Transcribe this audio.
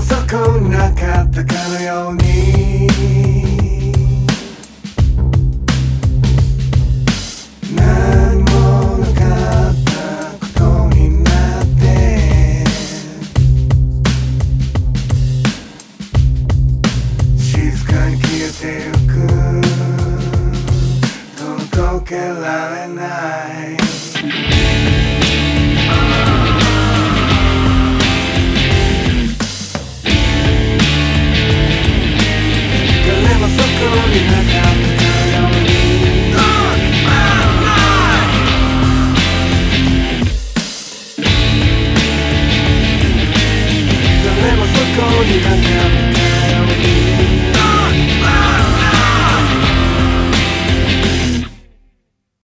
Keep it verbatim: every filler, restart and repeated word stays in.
もそこになかったかのように何もなかったことになって静かに消えてゆく届けられない誰もそこになかった